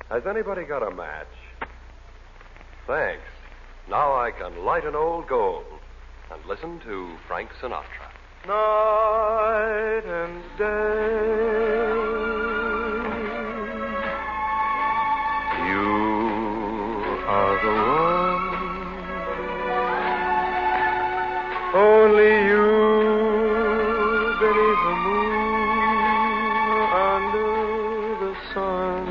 Has anybody got a match? Thanks. Now I can light an old gold and listen to Frank Sinatra. Night and day, you are the one. Only you beneath the moon, under the sun.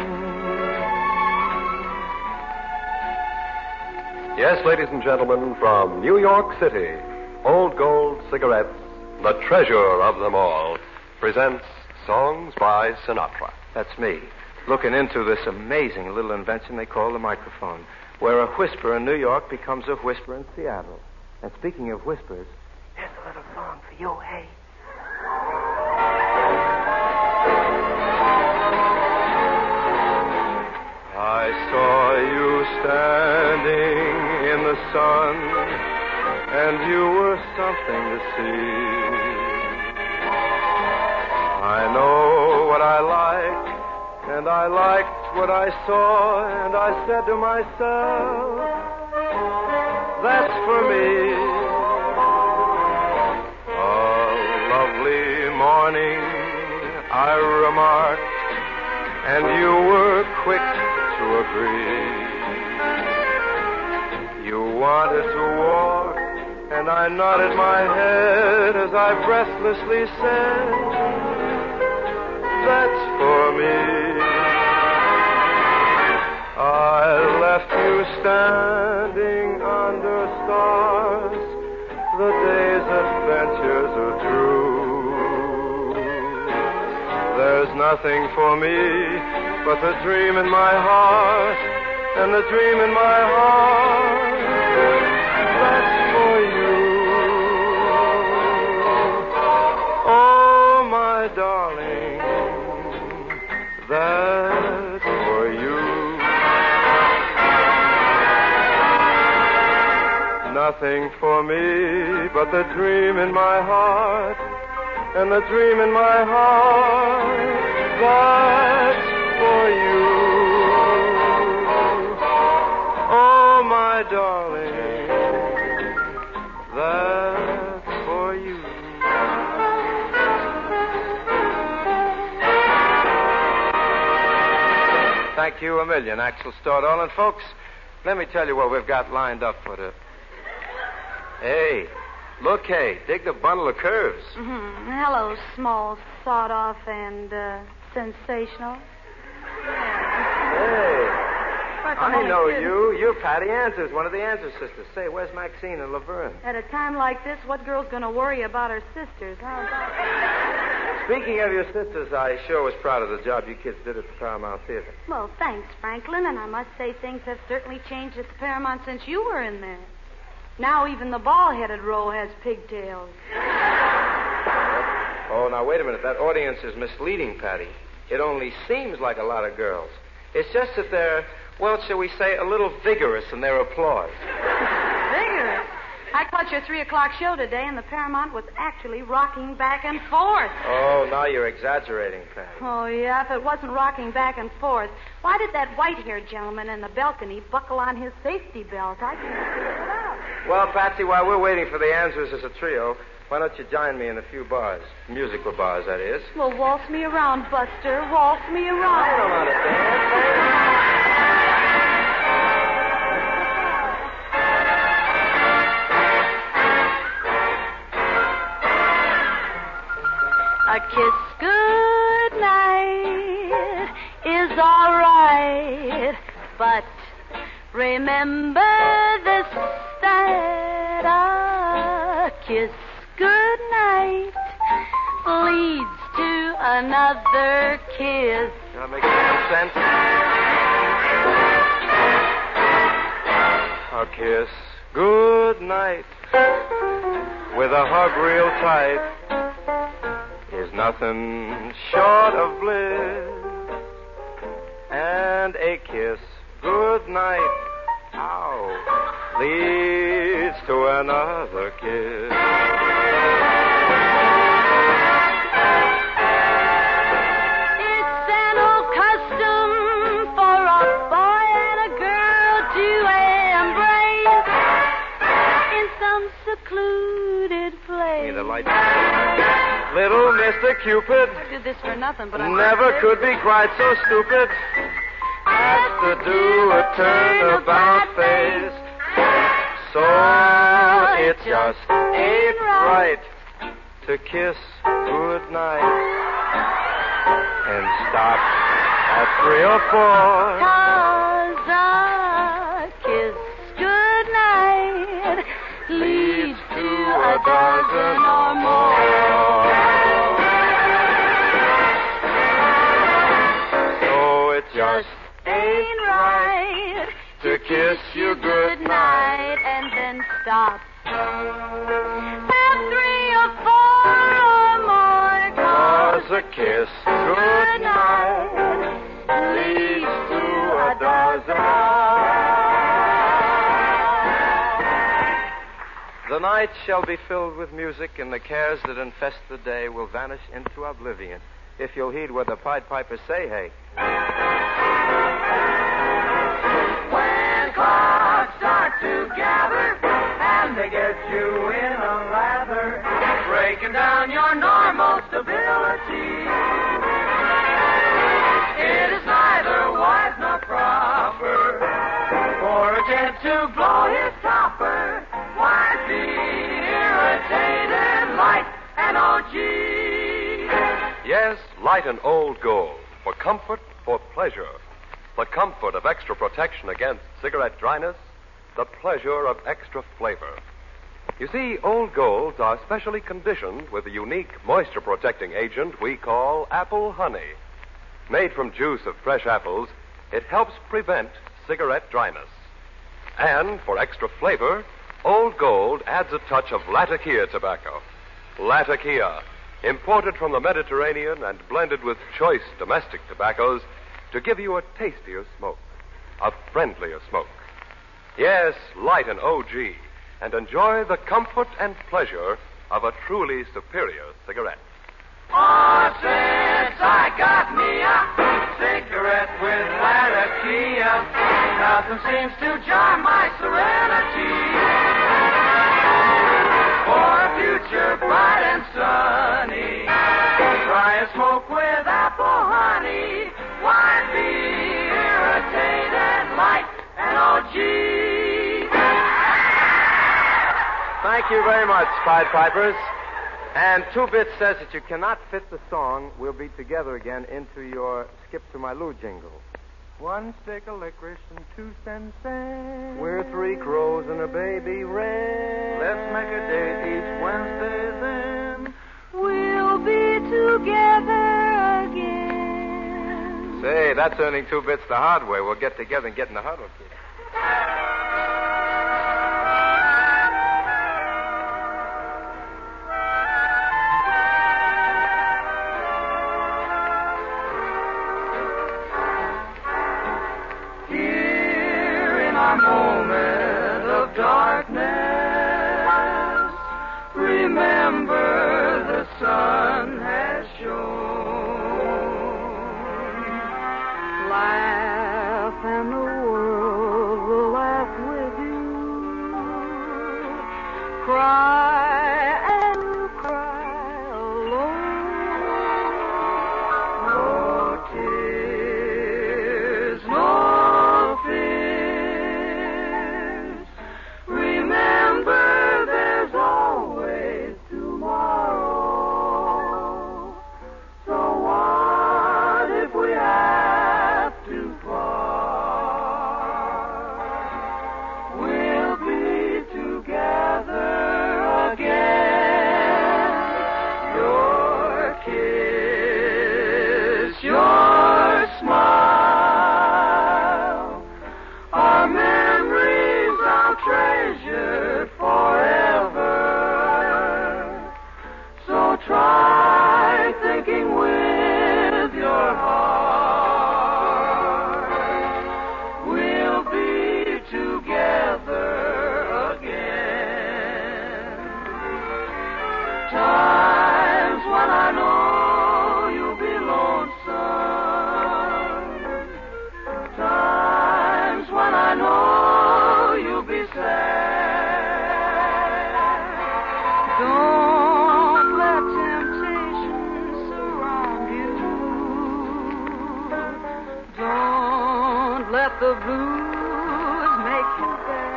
Yes, ladies and gentlemen, from New York City, Old Gold Cigarettes, the treasure of them all, presents Songs by Sinatra. That's me, looking into this amazing little invention they call the microphone, where a whisper in New York becomes a whisper in Seattle. And speaking of whispers, here's a little song for you, hey. I saw you standing in the sun, and you were something to see. I know what I like, and I liked what I saw, and I said to myself, that's for me. A lovely morning, I remarked, and you were quick to agree. You wanted to walk, and I nodded my head as I breathlessly said, that's for me. I left you standing under stars. The day's adventures are through. There's nothing for me but the dream in my heart, and the dream in my heart, that's for you. Oh, my darling, that's for you. Nothing for me but the dream in my heart, and the dream in my heart, that's for you. Oh, my darling, that's for you. Thank you a million, Axel Stordahl. And folks, let me tell you what we've got lined up for the... Hey, look, hey, dig the bundle of curves. Mm-hmm. Hello, small, sawed-off, and sensational. Hey, I know you. You're Patty Answers, one of the Answers sisters. Say, where's Maxine and Laverne? At a time like this, what girl's going to worry about her sisters? How's that? Speaking of your sisters, I sure was proud of the job you kids did at the Paramount Theater. Well, thanks, Franklin, and I must say things have certainly changed at the Paramount since you were in there. Now even the bald-headed row has pigtails. Oh, now, wait a minute. That audience is misleading, Patty. It only seems like a lot of girls. It's just that they're, well, shall we say, a little vigorous in their applause. Vigorous? I caught your 3 o'clock show today, and the Paramount was actually rocking back and forth. Oh, now you're exaggerating, Patty. Oh, yeah, if it wasn't rocking back and forth, why did that white-haired gentleman in the balcony buckle on his safety belt? I can't figure it out. Well, Patsy, while we're waiting for the Answers as a trio, why don't you join me in a few bars? Musical bars, that is. Well, waltz me around, Buster. Waltz me around. I don't understand. A kiss good night is all right, but remember this, that a kiss good night leads to another kiss. That makes some sense. A kiss good night with a hug real tight is nothing short of bliss. And a kiss good night, ow, leads to another kiss. It's an old custom for a right. Little Mr. Cupid. I do this for nothing, but I never could be quite so stupid as to do a turnabout face. So it just ain't right to kiss goodnight and stop at 3 or 4. 'Cause a kiss goodnight leads to a dozen or more. So it just ain't right to kiss you goodnight and then stop at 3 or 4 or more. 'Cause a kiss goodnight leads to a dozen. The night shall be filled with music, and the cares that infest the day will vanish into oblivion, if you'll heed what the Pied Pipers say, hey. When clouds start to gather and they get you in a lather, breaking down your normal stability, it is neither wise nor proper for a gent to blow his topper. Why be irritated like an OG? Yes, light and old gold. For comfort, for pleasure. The comfort of extra protection against cigarette dryness. The pleasure of extra flavor. You see, old golds are specially conditioned with a unique moisture-protecting agent we call apple honey. Made from juice of fresh apples, it helps prevent cigarette dryness. And for extra flavor, Old Gold adds a touch of Latakia tobacco. Latakia, imported from the Mediterranean and blended with choice domestic tobaccos to give you a tastier smoke, a friendlier smoke. Yes, light an OG and enjoy the comfort and pleasure of a truly superior cigarette. Oh, since I got me a cigarette with Latakia, nothing seems to jar my serenity. For a future bright and sunny, try a smoke with apple honey. Why be irritated like an OG? Thank you very much, Pied Pipers. And 2-Bit says that you cannot fit the song "We'll Be Together Again" into your Skip to My Lou jingle. 1 stick of licorice and 2 cents. We're 3 crows and a baby wren. Let's make a date each Wednesday then. We'll be together again. Say, that's earning 2 bits the hard way. We'll get together and get in the huddle, kid. Moment of darkness, remember the sun has shone. Laugh and the world will laugh with you. Cry and you cry alone. No tears, no fears. Remember, there's always tomorrow. So what if we have to part? let the blues make you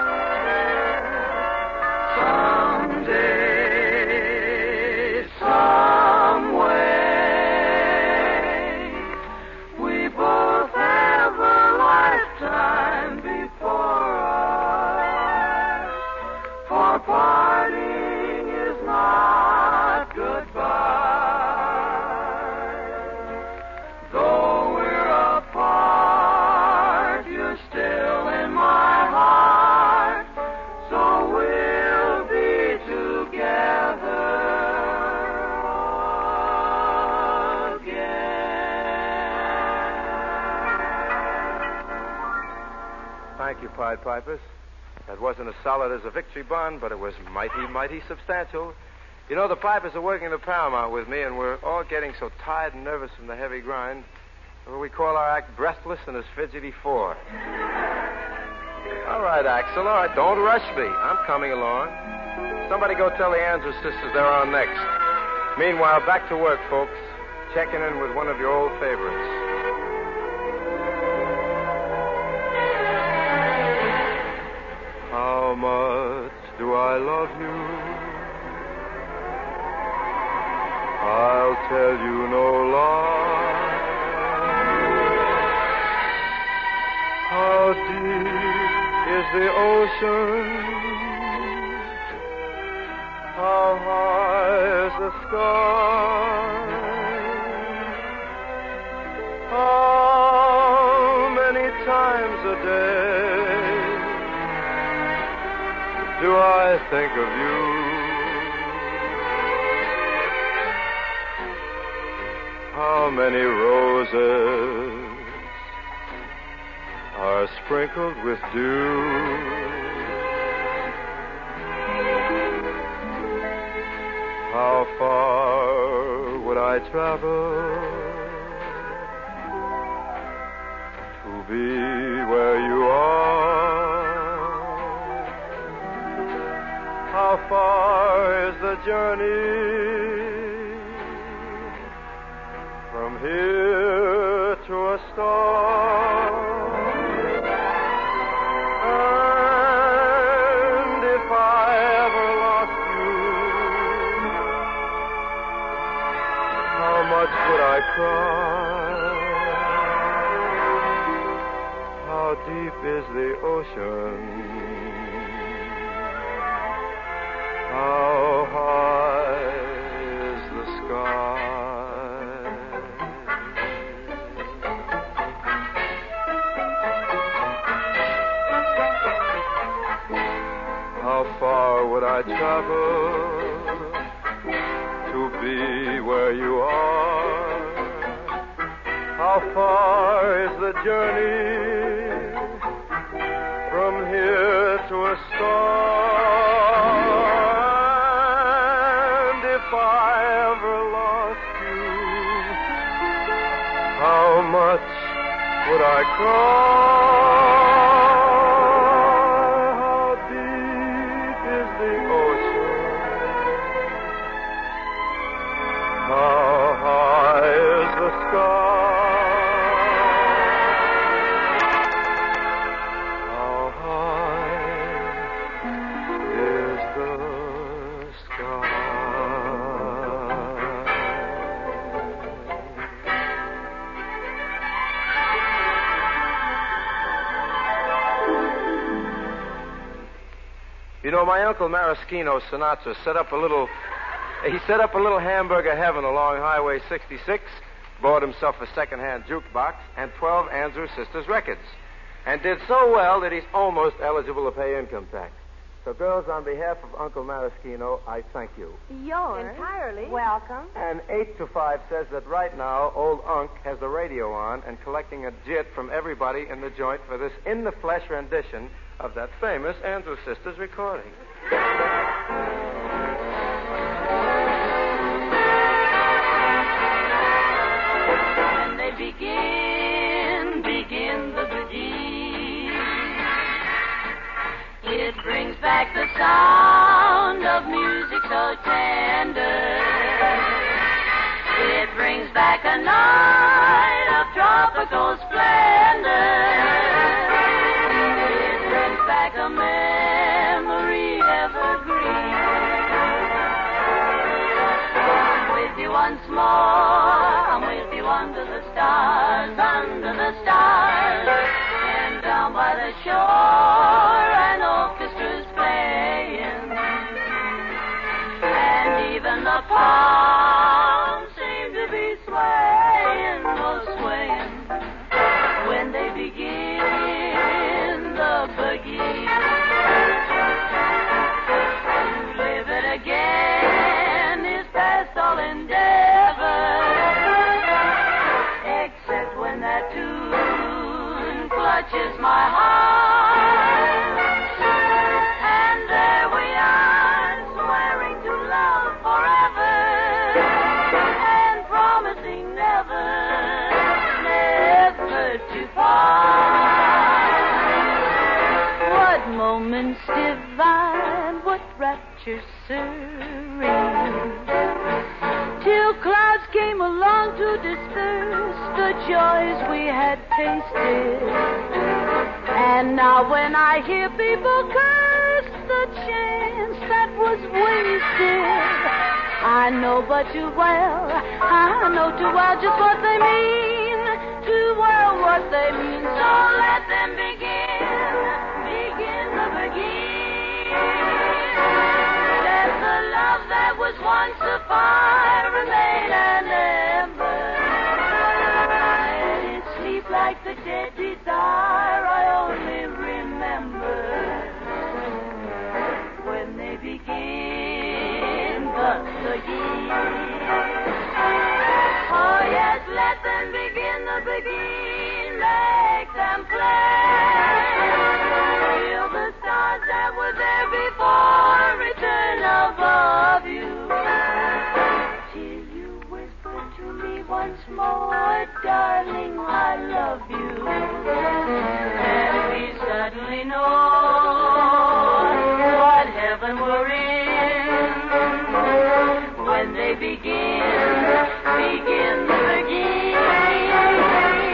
dance. Someday, someway, we both have a lifetime before us. For parting is not goodbye. Though we're apart, you're still in my heart. So we'll be together again. Thank you, Pied Pipers. That wasn't as solid as a victory bond, but it was mighty, mighty substantial. You know, the Pipers are working the Paramount with me, and we're all getting so tired and nervous from the heavy grind. We call our act Breathless and as Fidgety 4. All right, Axel, all right, don't rush me. I'm coming along. Somebody go tell the Andrews sisters they're on next. Meanwhile, back to work, folks. Checking in with one of your old favorites. How much do I love you? I'll tell you no lie. How deep is the ocean? How high is the sky? How many times a day do I think of you? How many roses are sprinkled with dew? How far would I travel to be where you are? How far is the journey from here to a star? And if I ever lost you, how much would I cry? How deep is the ocean? How high is the sky? How far would I travel to be where you are? How far is the journey from here to a star? And if I ever lost you, how much would I cry? How deep is the ocean? How high is the sky? How high is the sky? You know, my Uncle Maraschino Sinatra set up a little hamburger heaven along Highway 66, bought himself a second-hand jukebox and 12 Andrews Sisters records, and did so well that he's almost eligible to pay income tax. So, girls, on behalf of Uncle Maraschino, I thank you. You're entirely welcome. And 8 to 5 says that right now, old Unc has the radio on and collecting a jit from everybody in the joint for this in-the-flesh rendition of that famous Andrews Sisters recording. When they begin the boogie, it brings back the sound of music so tender. It brings back a night of tropical splendor. I'm with you under the stars, and down by the shore, an orchestra's playing, and even the palms seem to be swaying, when they begin the boogie. To live it again is past all endeavor, except when that tune clutches my heart. And there we are, swearing to love forever, and promising never to part. What moments divine, what rapture serene, till clouds came along to disperse the joys we had tasted. And now when I hear people curse the chance that was wasted, I know but too well, I know too well just what they mean, too well what they mean. So let them begin the begin. Let the love that was once a fire remain an ember. Let it sleep like the dead desire I only remember when they begin the begin. Oh yes, let them begin the begin. Make them play. Feel the stars that were there before return above you. Till you whisper to me once more, darling, I love you. And we suddenly know what heaven we're in when they begin the begin.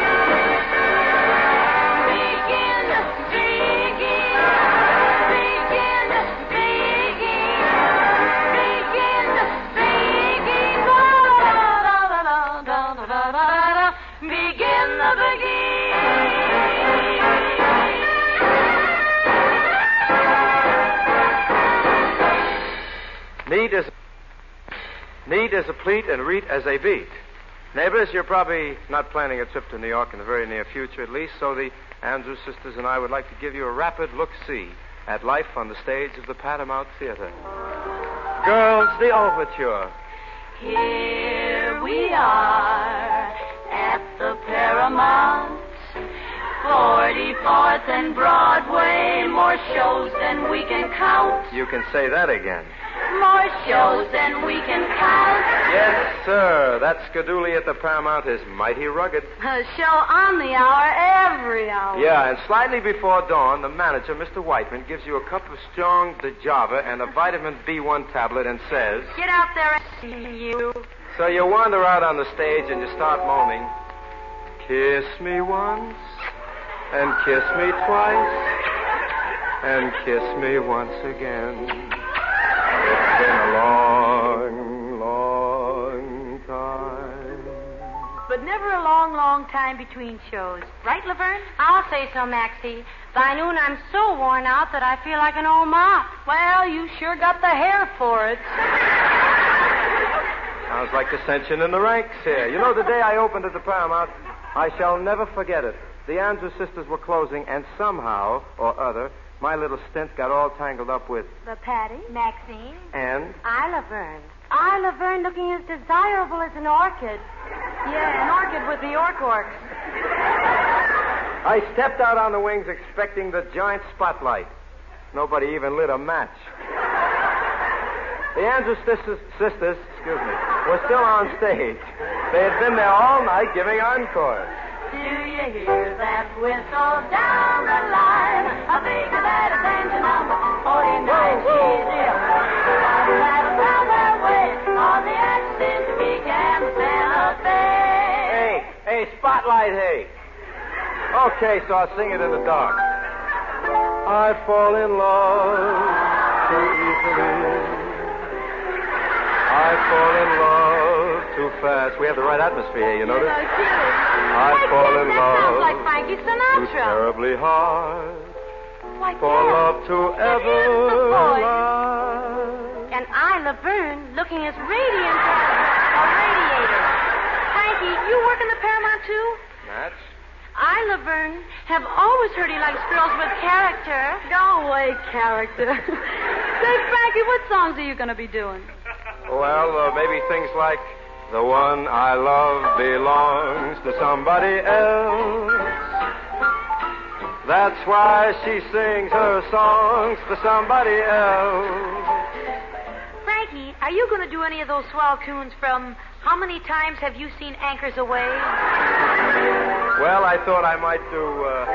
Neat as a pleat and reet as a beat. Neighbors, you're probably not planning a trip to New York in the very near future, at least, so the Andrews sisters and I would like to give you a rapid look-see at life on the stage of the Paramount Theater. Girls, the overture. Here we are at the Paramount, 44th and Broadway, more shows than we can count. You can say that again. More shows than we can count. Yes, sir. That schedule at the Paramount is mighty rugged. A show on the hour, every hour. Yeah, and slightly before dawn, the manager, Mr. Whiteman, gives you a cup of strong Java and a vitamin B1 tablet and says... Get out there and you. So you wander out on the stage and you start moaning, kiss me once, and kiss me twice, and kiss me once again. It's been a long, long time. But never a long, long time between shows. Right, Laverne? I'll say so, Maxie. By noon, I'm so worn out that I feel like an old mop. Well, you sure got the hair for it. Sounds like dissension in the ranks here. You know, the day I opened at the Paramount, I shall never forget it. The Andrews sisters were closing, and somehow or other, my little stint got all tangled up with... The Patty, Maxine, and... Laverne. Laverne looking as desirable as an orchid. Yeah, an orchid with the orcs. I stepped out on the wings expecting the giant spotlight. Nobody even lit a match. The Andrews sisters, were still on stage. They had been there all night giving encores. Do you hear that whistle down the line? A figure that is engine number 49. She's ill. That'll sound that way on the accent to be Santa Fe. Hey, spotlight, hey. Okay, so I'll sing it in the dark. I fall in love so easily. I fall in love too fast. We have the right atmosphere here, you notice? No kidding. I fall in that love. sounds like Frankie Too Sinatra. terribly hard Like for that. love to That ever is the voice. last. And I, Laverne, looking as radiant as a radiator. Frankie, you work in the Paramount, too? Natch? I, Laverne, have always heard he likes girls with character. Go away, character. Say, Frankie, what songs are you going to be doing? Well, maybe things like the one I love belongs to somebody else. That's why she sings her songs to somebody else. Frankie, are you going to do any of those swell tunes from How Many Times Have You Seen Anchors Away? Well, I thought I might do,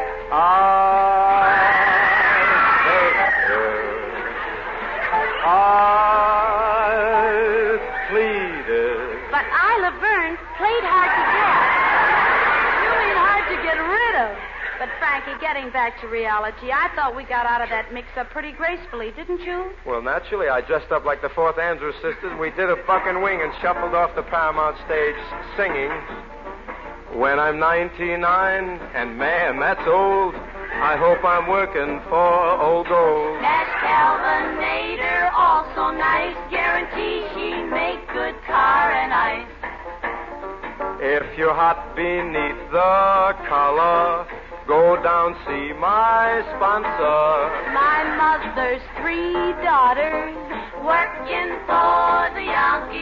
I pleaded. But I, Laverne, played hard to get. You mean hard to get rid of. But, Frankie, getting back to reality, I thought we got out of that mix-up pretty gracefully, didn't you? Well, naturally, I dressed up like the Fourth Andrews sisters. We did a buck and wing and shuffled off the Paramount stage singing. When I'm 99, and man, that's old, I hope I'm working for old gold. Nash Calvinator, also nice. Guarantee she make good car and ice. If you're hot beneath the collar, go down, see my sponsor. My mother's 3 daughters working for the Yankee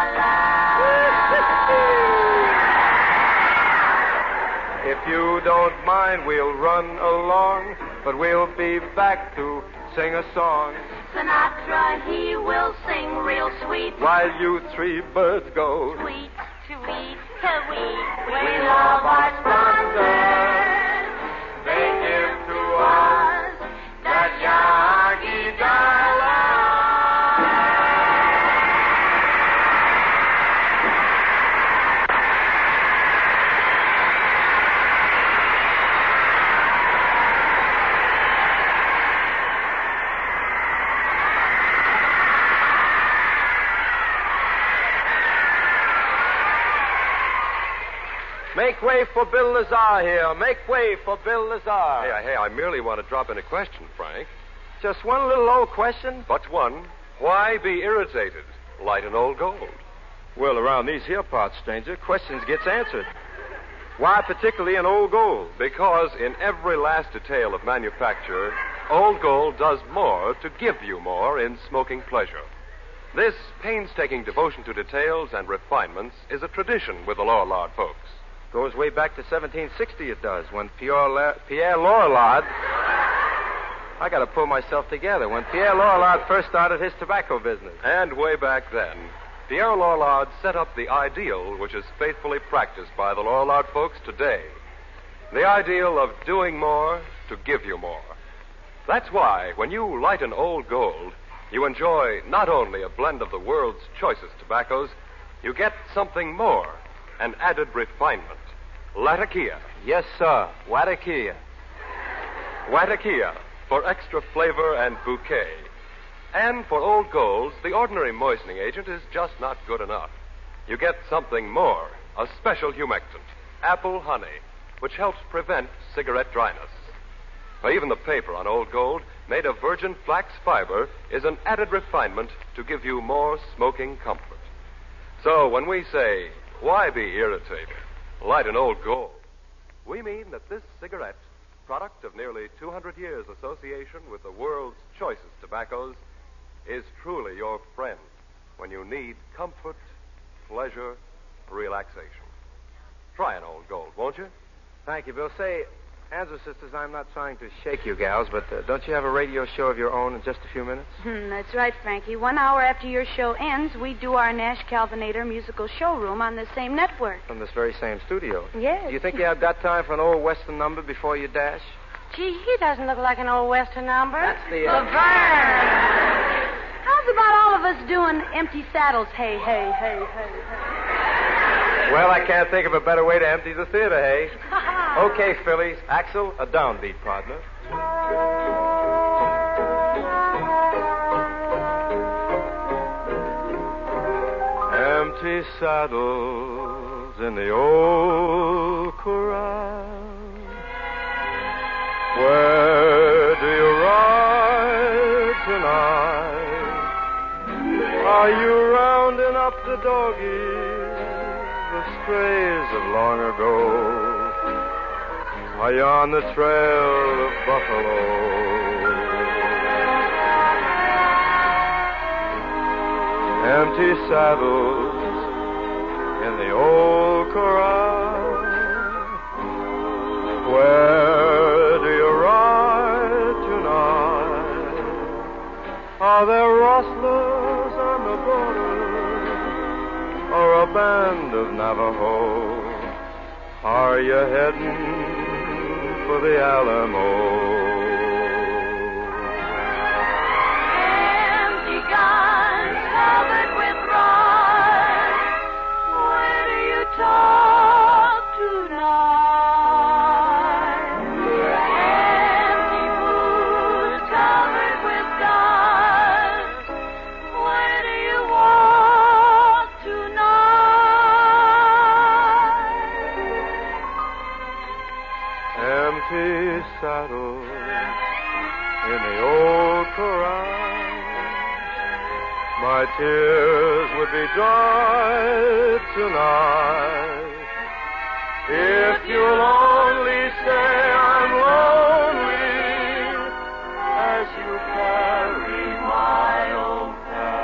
dollar. If you don't mind, we'll run along, but we'll be back to sing a song. Sinatra, he will sing real sweet. While you 3 birds go. Sweet, sweet, sweet. We love our sponsors. They give to us that Yankee dollar. Make way for Bill Lazar here. Make way for Bill Lazar. Hey, I merely want to drop in a question, Frank. Just one little old question. But one, why be irritated? Light an old gold. Well, around these here parts, stranger, questions gets answered. Why particularly an old gold? Because in every last detail of manufacture, Old Gold does more to give you more in smoking pleasure. This painstaking devotion to details and refinements is a tradition with the Lorillard folks. Goes way back to 1760, it does, when Pierre Lorillard... I got to pull myself together. When Pierre Lorillard first started his tobacco business. And way back then, Pierre Lorillard set up the ideal which is faithfully practiced by the Lorillard folks today. The ideal of doing more to give you more. That's why, when you light an Old Gold, you enjoy not only a blend of the world's choicest tobaccos, you get something more, an added refinement. Latakia. Yes, sir. Watakia. Watakia, for extra flavor and bouquet. And for Old Golds, the ordinary moistening agent is just not good enough. You get something more, a special humectant, apple honey, which helps prevent cigarette dryness. Now, even the paper on Old Gold, made of virgin flax fiber, is an added refinement to give you more smoking comfort. So when we say, why be irritated? Light an Old Gold. We mean that this cigarette, product of nearly 200 years' association with the world's choicest tobaccos, is truly your friend when you need comfort, pleasure, relaxation. Try an Old Gold, won't you? Thank you, Bill. Say, Andrews sisters, I'm not trying to shake you gals, but don't you have a radio show of your own in just a few minutes? That's right, Frankie. 1 hour after your show ends, we do our Nash Calvinator musical showroom on the same network. From this very same studio. Yes. Do you think you have got time for an old Western number before you dash? Gee, he doesn't look like an old Western number. That's the... Laverne. How's about all of us doing Empty Saddles? Hey, hey, hey, hey, hey. Well, I can't think of a better way to empty the theater, hey? Okay, Phillies. Axel, a downbeat, partner. Empty saddles in the old corral. Where do you ride tonight? Are you rounding up the doggies, the strays of long ago? Are you on the trail of buffalo? Empty saddles in the old corral. Where do you ride tonight? Are there rustlers on the border, or a band of Navajo? Are you heading for the Alamo? Empty guns covered with rust. Where do you talk tonight? Empty boots covered with dust. Where do you walk tonight? Empty saddles in the old corral. My tears would be dried tonight if you'll only say I'm lonely as you carry my old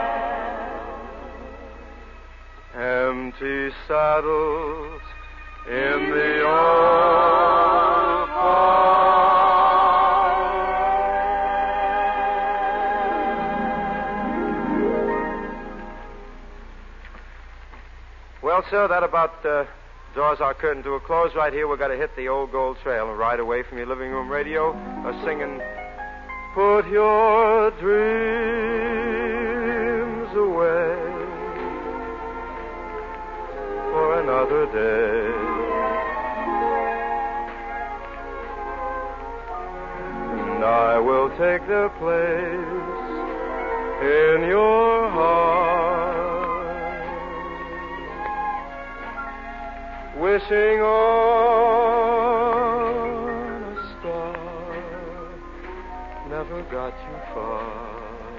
past. Empty saddles in the old corral. Well, sir, that about draws our curtain to a close right here. We've got to hit the Old Gold Trail and ride away from your living room radio, singing, "Put your dreams away for another day. And I will take their place in your heart. Wishing on a star never got you far.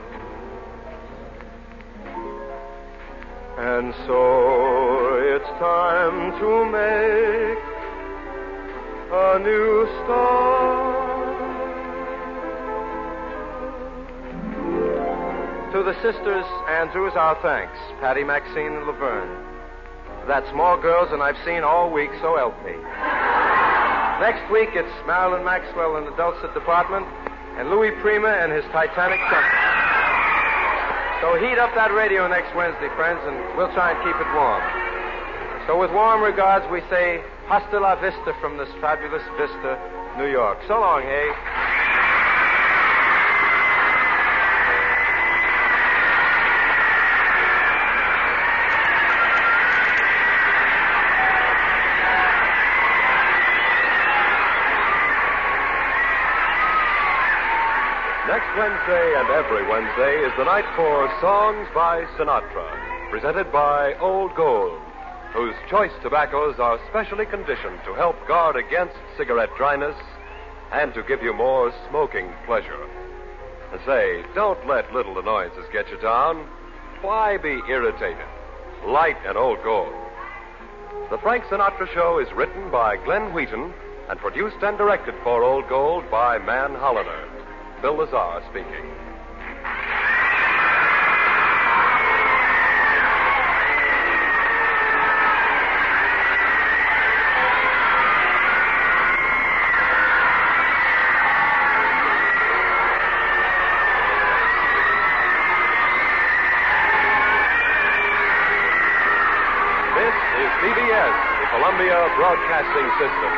And so it's time to make a new start." To the sisters Andrews, our thanks. Patty, Maxine, and Laverne. That Small Girls and I've Seen All Week, so help me. Next week, it's Marilyn Maxwell in the dulcet department and Louis Prima and his Titanic trumpet. So heat up that radio next Wednesday, friends, and we'll try and keep it warm. So with warm regards, we say hasta la vista from this fabulous Vista, New York. So long, hey. Next Wednesday and every Wednesday is the night for Songs by Sinatra, presented by Old Gold, whose choice tobaccos are specially conditioned to help guard against cigarette dryness and to give you more smoking pleasure. And say, don't let little annoyances get you down. Why be irritated? Light an Old Gold. The Frank Sinatra Show is written by Glenn Wheaton and produced and directed for Old Gold by Man Holliner. Bill Lazar speaking. This is CBS, the Columbia Broadcasting System.